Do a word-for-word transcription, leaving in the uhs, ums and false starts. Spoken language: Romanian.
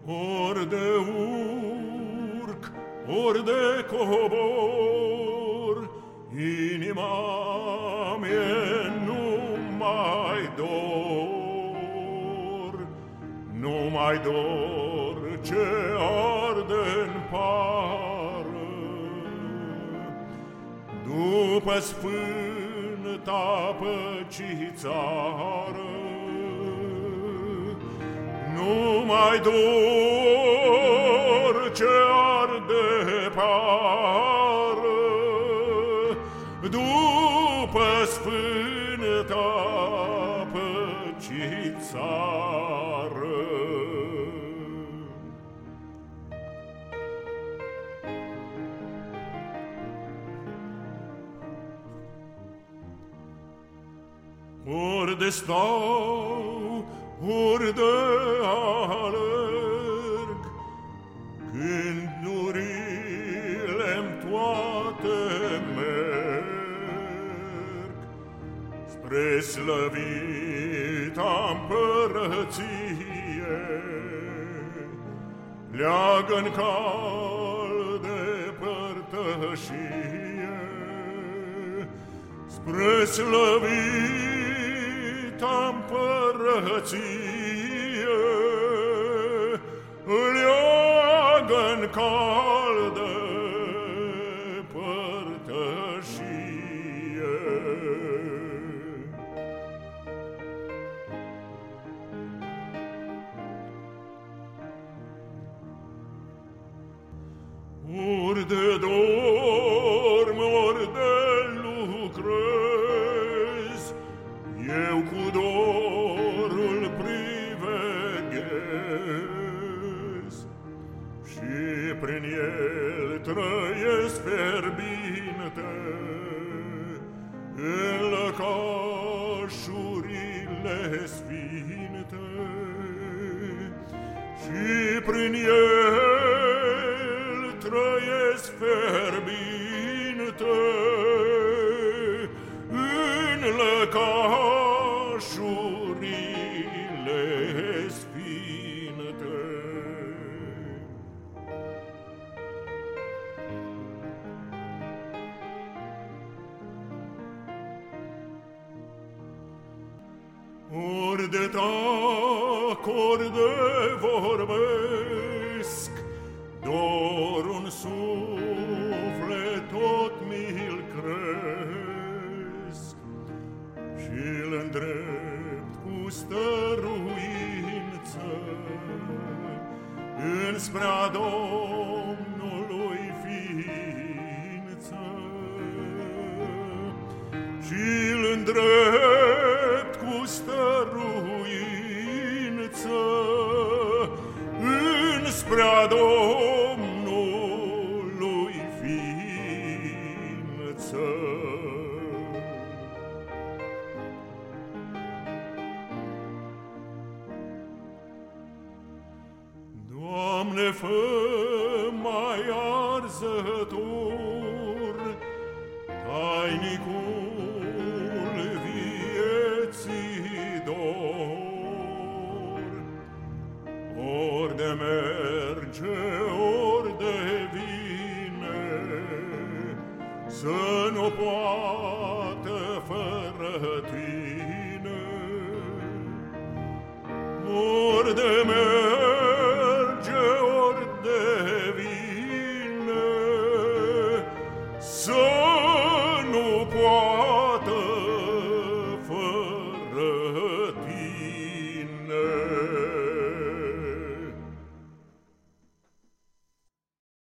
Ori de urc, ori de cobor, inima mie nu mai dor, nu mai dor ce arde-n pară. După sfânta păcii țară, nu mai dor ce arde pară. După sfânta păcii țară. Ori de stau, ori de alerg, gândurile-mi toate merg spre slăvita împărăție. Leagă-n cal de părtășie spre slăvita împărăție. Leagă-n cal de părtășie. Ori de dorm, ori de lucrez, eu cu dorul priveghez și prin el trăiesc fierbinte în lăcașurile sfinte, și prin el trăiesc fierbinte în lăcașurile sfinte. Ori de tac, ori de vorbesc, dor-un suflet tot mi-l cresc și-l îndrept cu stăruință înspre a Domnului ființă, și-l îndrept cu stăruință înspre a Domnului ființă. Doamne, fă mai arzător tainicul vieții dor. Ori de merge, ori de vine, să nu poată fără tine. Ori de merge,